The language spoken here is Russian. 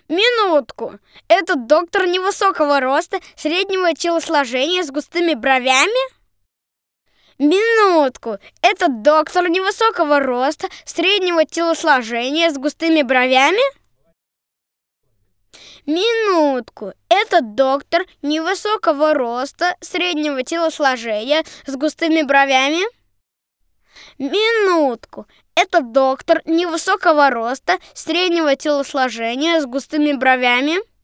Минутку. Это доктор невысокого роста, среднего телосложения с густыми бровями? Минутку. Это доктор невысокого роста, среднего телосложения с густыми бровями? Минутку. Это доктор невысокого роста, среднего телосложения с густыми бровями? Минутку. Это доктор невысокого роста, среднего телосложения с густыми бровями?